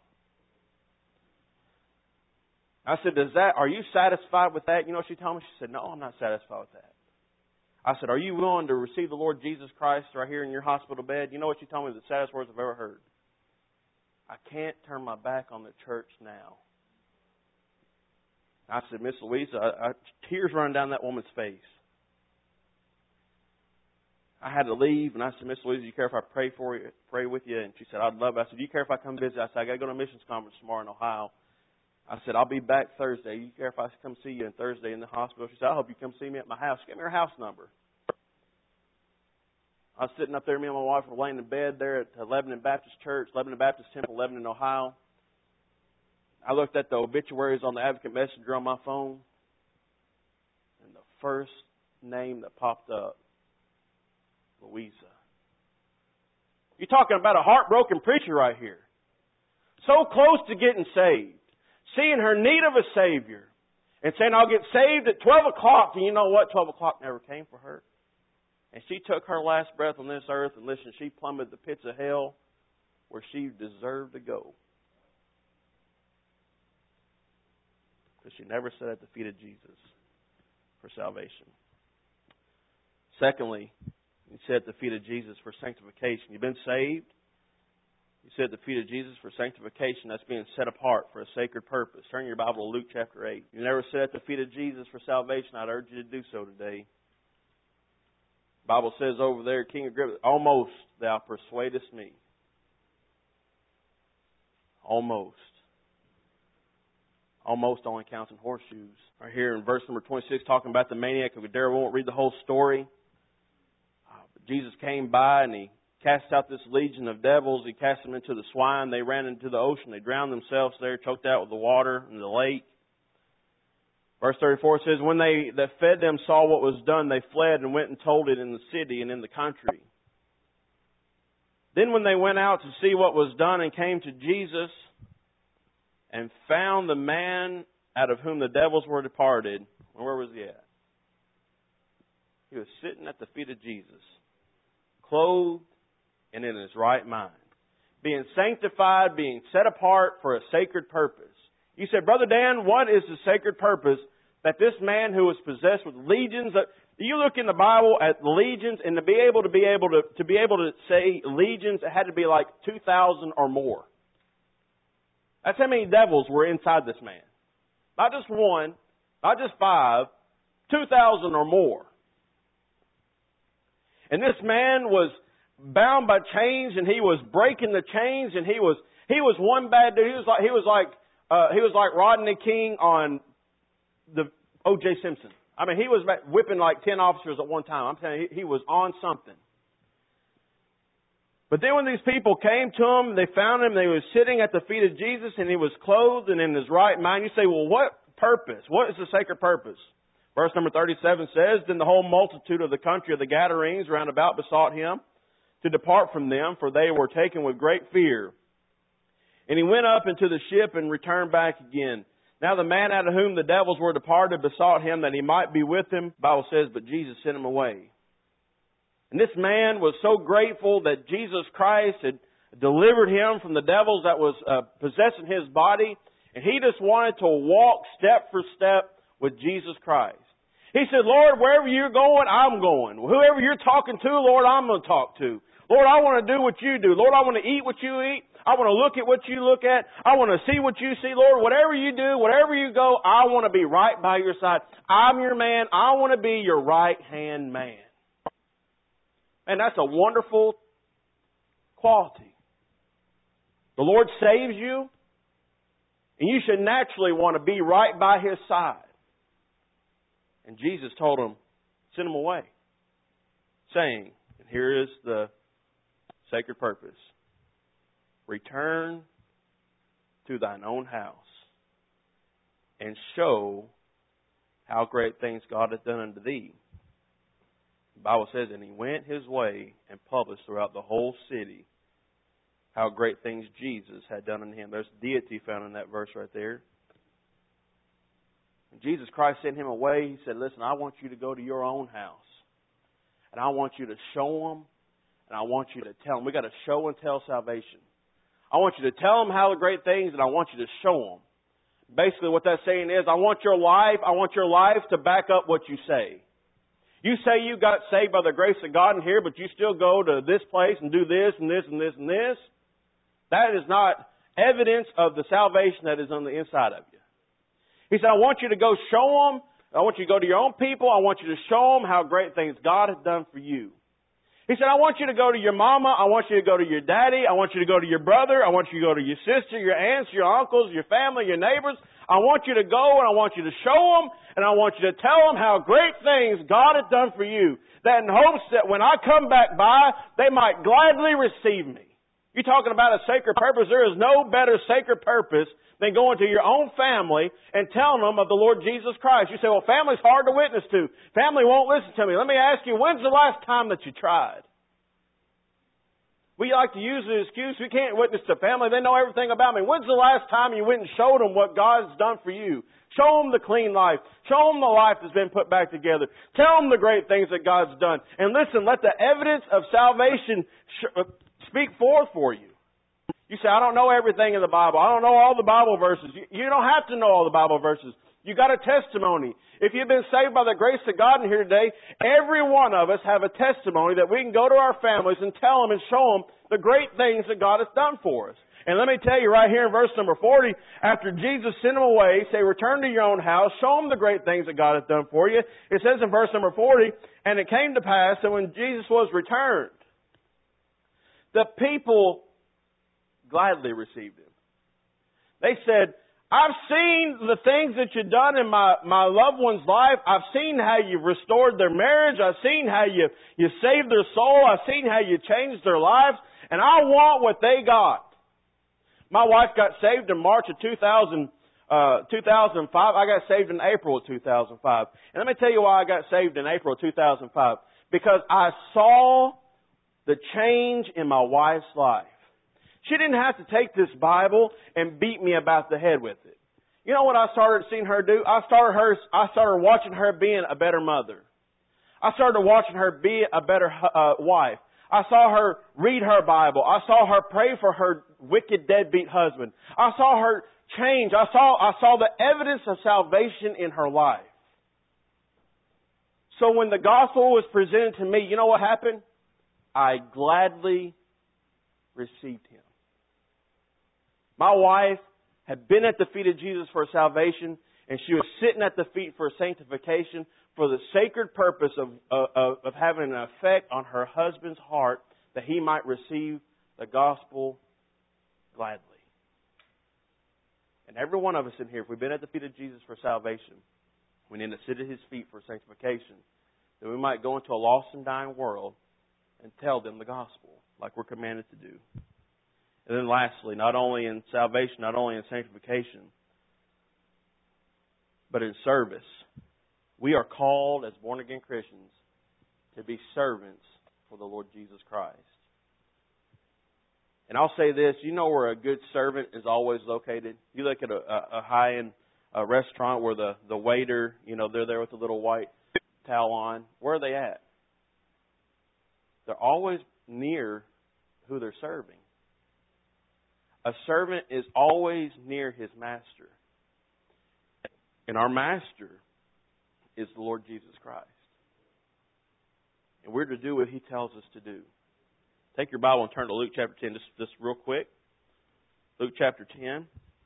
I said, are you satisfied with that? You know what she told me? She said, no, I'm not satisfied with that. I said, are you willing to receive the Lord Jesus Christ right here in your hospital bed? You know what she told me? The saddest words I've ever heard. I can't turn my back on the church now. I said, Miss Louisa, tears running down that woman's face. I had to leave, and I said, Miss Louisa, do you care if I pray with you? And she said, I'd love it. I said, do you care if I come visit? I said, I got to go to a missions conference tomorrow in Ohio. I said, I'll be back Thursday. You care if I come see you on Thursday in the hospital? She said, I hope you come see me at my house. She gave me her house number. I was sitting up there, me and my wife were laying in bed there at Lebanon Baptist Church, Lebanon Baptist Temple, Lebanon, Ohio. I looked at the obituaries on the Advocate Messenger on my phone, and the first name that popped up, Louisa. You're talking about a heartbroken preacher right here. So close to getting saved. Seeing her need of a Savior. And saying, I'll get saved at 12 o'clock. And you know what? 12 o'clock never came for her. And she took her last breath on this earth. And listen, she plummeted the pits of hell where she deserved to go. Because she never sat at the feet of Jesus for salvation. Secondly, you sit at the feet of Jesus for sanctification. You've been saved. You sit at the feet of Jesus for sanctification. That's being set apart for a sacred purpose. Turn your Bible to Luke chapter 8. You never sit at the feet of Jesus for salvation. I'd urge you to do so today. The Bible says over there, King Agrippa, almost thou persuadest me. Almost. Almost only counts in horseshoes. Right here in verse number 26, talking about the maniac of Gadara. We won't read the whole story. Jesus came by and He cast out this legion of devils. He cast them into the swine. They ran into the ocean. They drowned themselves there, choked out with the water in the lake. Verse 34 says, when they that fed them saw what was done, they fled and went and told it in the city and in the country. Then when they went out to see what was done and came to Jesus and found the man out of whom the devils were departed, where was he at? He was sitting at the feet of Jesus, clothed and in his right mind, being sanctified, being set apart for a sacred purpose. You said, Brother Dan, what is the sacred purpose that this man who was possessed with legions of... You look in the Bible at legions, and to be able to say legions, it had to be like 2,000 or more. That's how many devils were inside this man. Not just one, not just 5, 2,000 or more. And this man was bound by chains, and he was breaking the chains, and he was one bad dude. He was like Rodney King on the O.J. Simpson. I mean, he was whipping like 10 officers at one time. I'm telling you, he was on something. But then when these people came to him, they found him, they were sitting at the feet of Jesus, and he was clothed and in his right mind. You say, well, what purpose? What is the sacred purpose? Verse number 37 says, then the whole multitude of the country of the Gadarenes round about besought him to depart from them, for they were taken with great fear. And he went up into the ship and returned back again. Now the man out of whom the devils were departed besought him that he might be with him. The Bible says, but Jesus sent him away. And this man was so grateful that Jesus Christ had delivered him from the devils that was possessing his body. And he just wanted to walk step for step with Jesus Christ. He said, Lord, wherever you're going, I'm going. Whoever you're talking to, Lord, I'm going to talk to. Lord, I want to do what you do. Lord, I want to eat what you eat. I want to look at what you look at. I want to see what you see. Lord, whatever you do, wherever you go, I want to be right by your side. I'm your man. I want to be your right-hand man. And that's a wonderful quality. The Lord saves you, and you should naturally want to be right by His side. And Jesus told him, send him away, saying, and here is the sacred purpose, return to thine own house and show how great things God hath done unto thee. The Bible says, and he went his way and published throughout the whole city how great things Jesus had done unto him. There's deity found in that verse right there. When Jesus Christ sent him away, He said, listen, I want you to go to your own house. And I want you to show them, and I want you to tell them. We've got to show and tell salvation. I want you to tell them how the great things, and I want you to show them. Basically what that's saying is, I want your life to back up what you say. You say you got saved by the grace of God in here, but you still go to this place and do this and this and this and this. That is not evidence of the salvation that is on the inside of you. He said, I want you to go show them. I want you to go to your own people. I want you to show them how great things God has done for you. He said, I want you to go to your mama. I want you to go to your daddy. I want you to go to your brother. I want you to go to your sister, your aunts, your uncles, your family, your neighbors. I want you to go and I want you to show them and I want you to tell them how great things God has done for you. That in hopes that when I come back by, they might gladly receive me. You're talking about a sacred purpose. There is no better sacred purpose than going to your own family and telling them of the Lord Jesus Christ. You say, well, family's hard to witness to. Family won't listen to me. Let me ask you, when's the last time that you tried? We like to use the excuse, we can't witness to family. They know everything about me. When's the last time you went and showed them what God's done for you? Show them the clean life. Show them the life that's been put back together. Tell them the great things that God's done. And listen, let the evidence of salvation speak forth for you. You say, I don't know everything in the Bible. I don't know all the Bible verses. You don't have to know all the Bible verses. You got a testimony. If you've been saved by the grace of God in here today, every one of us have a testimony that we can go to our families and tell them and show them the great things that God has done for us. And let me tell you right here in verse number 40, after Jesus sent them away, say, return to your own house, show them the great things that God has done for you. It says in verse number 40, and it came to pass that when Jesus was returned, the people gladly received him. They said, I've seen the things that you've done in my loved one's life. I've seen how you've restored their marriage. I've seen how you saved their soul. I've seen how you changed their lives. And I want what they got. My wife got saved in March of 2005. I got saved in April of 2005. And let me tell you why I got saved in April of 2005. Because I saw the change in my wife's life. She didn't have to take this Bible and beat me about the head with it. You know what I started seeing her do? I started watching her being a better mother. I started watching her be a better wife. I saw her read her Bible. I saw her pray for her wicked deadbeat husband. I saw her change. I saw the evidence of salvation in her life. So when the gospel was presented to me, you know what happened? I gladly received Him. My wife had been at the feet of Jesus for salvation, and she was sitting at the feet for sanctification for the sacred purpose of having an effect on her husband's heart that he might receive the gospel gladly. And every one of us in here, if we've been at the feet of Jesus for salvation, we need to sit at His feet for sanctification, that we might go into a lost and dying world and tell them the gospel like we're commanded to do. And then lastly, not only in salvation, not only in sanctification, but in service. We are called as born-again Christians to be servants for the Lord Jesus Christ. And I'll say this, you know where a good servant is always located? You look at a high-end restaurant where the waiter, they're there with the little white towel on. Where are they at? They're always near who they're serving. A servant is always near his master. And our master is the Lord Jesus Christ. And we're to do what He tells us to do. Take your Bible and turn to Luke chapter 10 just real quick. Luke chapter 10.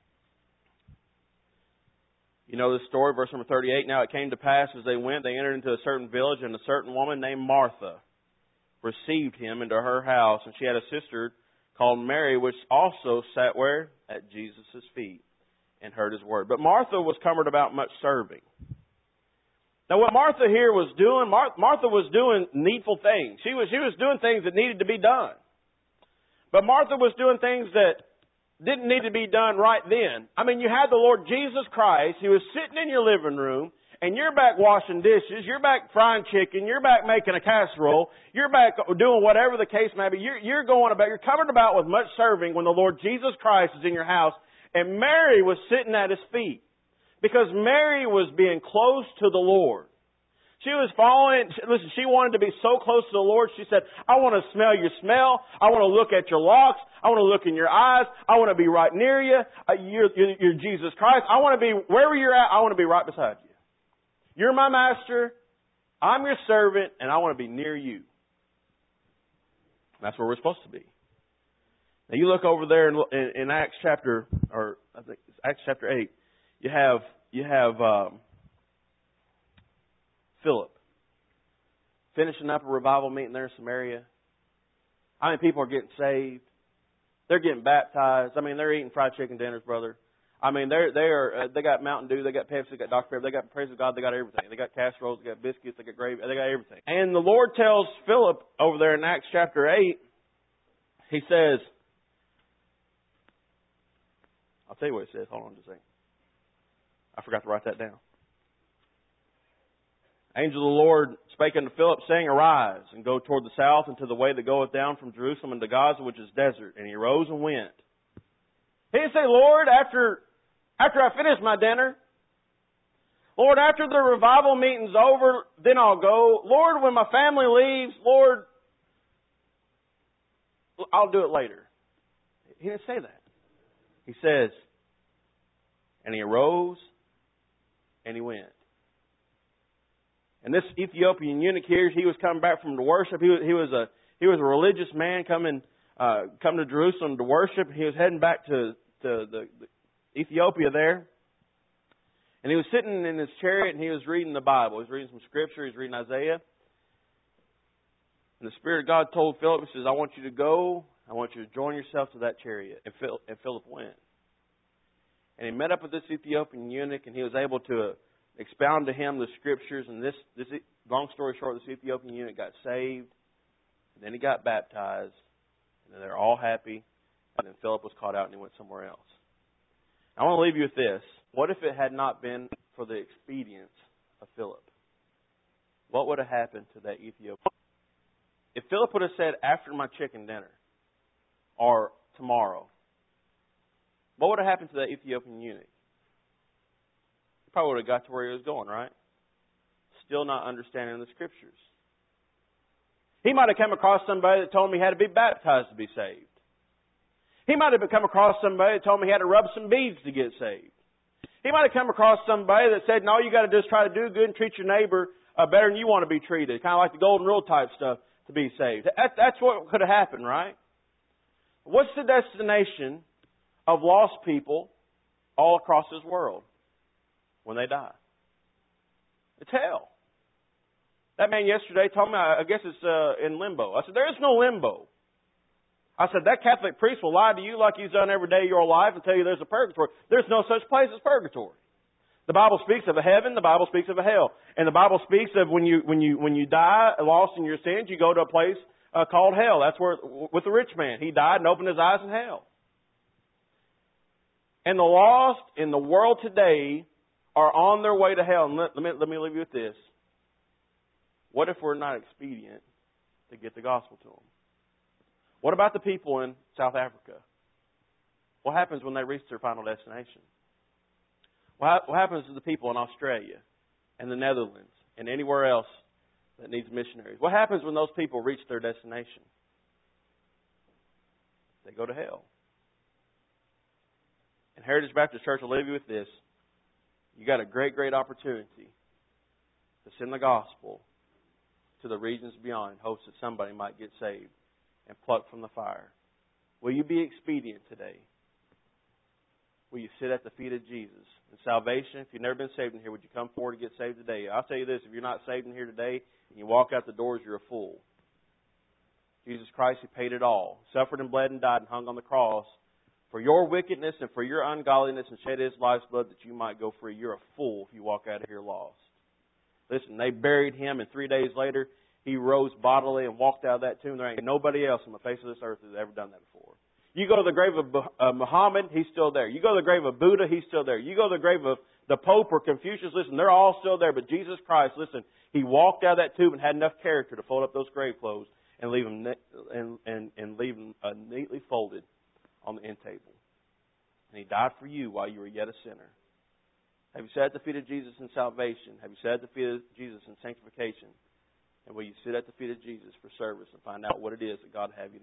You know the story, verse number 38. Now it came to pass as they went, they entered into a certain village, and a certain woman named Martha received Him into her house. And she had a sister called Mary, which also sat where? At Jesus' feet, and heard His word. But Martha was cumbered about much serving. Now what Martha here was doing, Martha was doing needful things. She was doing things that needed to be done. But Martha was doing things that didn't need to be done right then. I mean, you had the Lord Jesus Christ. He was sitting in your living room, and you're back washing dishes, you're back frying chicken, you're back making a casserole, you're back doing whatever the case may be. You're covered about with much serving when the Lord Jesus Christ is in your house. And Mary was sitting at His feet because Mary was being close to the Lord. She was following, listen, she wanted to be so close to the Lord, she said, I want to smell your smell, I want to look at your locks, I want to look in your eyes, I want to be right near you, you're Jesus Christ, I want to be, wherever you're at, I want to be right beside you. You're my master, I'm your servant, and I want to be near you. That's where we're supposed to be. Now you look over there in Acts chapter, or I think it's Acts chapter 8, you have Philip finishing up a revival meeting there in Samaria. How many people are getting saved? They're getting baptized. I mean, they're eating fried chicken dinners, brother. I mean, they got Mountain Dew, they got Pepsi, they got Dr. Pepper, they got, praise of God, they got everything. They got casseroles, they got biscuits, they got gravy, they got everything. And the Lord tells Philip over there in Acts chapter 8, He says, I'll tell you what it says. Hold on just a second. I forgot to write that down. Angel of the Lord spake unto Philip, saying, Arise, and go toward the south, and to the way that goeth down from Jerusalem into Gaza, which is desert. And he arose and went. He didn't say, Lord, after I finish my dinner, Lord, after the revival meeting's over, then I'll go. Lord, when my family leaves, Lord, I'll do it later. He didn't say that. He says, and he arose and he went. And this Ethiopian eunuch here, he was coming back from the worship. He was a religious man coming to Jerusalem to worship. He was heading back to the Ethiopia there. And he was sitting in his chariot and he was reading the Bible. He was reading some scripture. He was reading Isaiah. And the Spirit of God told Philip, He says, I want you to go. I want you to join yourself to that chariot. And Philip went. And he met up with this Ethiopian eunuch, and he was able to expound to him the Scriptures. And this long story short, this Ethiopian eunuch got saved, and then he got baptized, and then they're all happy. And then Philip was caught out, and he went somewhere else. I want to leave you with this. What if it had not been for the expedience of Philip? What would have happened to that Ethiopian? If Philip would have said, after my chicken dinner, or tomorrow, what would have happened to that Ethiopian eunuch? He probably would have got to where he was going, right? Still not understanding the Scriptures. He might have come across somebody that told him he had to be baptized to be saved. He might have come across somebody that told him he had to rub some beads to get saved. He might have come across somebody that said, no, you got to just try to do good and treat your neighbor better than you want to be treated. Kind of like the golden rule type stuff to be saved. That's what could have happened, right? What's the destination of lost people all across this world when they die? It's hell. That man yesterday told me, I guess it's in limbo. I said, there is no limbo. I said, that Catholic priest will lie to you like he's done every day of your life and tell you there's a purgatory. There's no such place as purgatory. The Bible speaks of a heaven. The Bible speaks of a hell. And the Bible speaks of when you die, lost in your sins, you go to a place called hell. That's where, with the rich man, he died and opened his eyes in hell. And the lost in the world today are on their way to hell. And let me leave you with this. What if we're not expedient to get the gospel to them? What about the people in South Africa? What happens when they reach their final destination? What happens to the people in Australia and the Netherlands and anywhere else that needs missionaries? What happens when those people reach their destination? They go to hell. And Heritage Baptist Church will leave you with this. You got a great, great opportunity to send the gospel to the regions beyond in hopes that somebody might get saved and plucked from the fire. Will you be expedient today? Will you sit at the feet of Jesus? In salvation, if you've never been saved in here, would you come forward to get saved today? I'll tell you this, if you're not saved in here today and you walk out the doors, you're a fool. Jesus Christ, He paid it all. Suffered and bled and died and hung on the cross for your wickedness and for your ungodliness and shed His life's blood that you might go free. You're a fool if you walk out of here lost. Listen, they buried Him, and 3 days later, He rose bodily and walked out of that tomb. There ain't nobody else on the face of this earth that's ever done that before. You go to the grave of Muhammad, he's still there. You go to the grave of Buddha, he's still there. You go to the grave of the Pope or Confucius, listen, they're all still there. But Jesus Christ, listen, He walked out of that tomb and had enough character to fold up those grave clothes and leave them neatly folded on the end table. And He died for you while you were yet a sinner. Have you sat at the feet of Jesus in salvation? Have you sat at the feet of Jesus in sanctification? And will you sit at the feet of Jesus for service and find out what it is that God have you to do?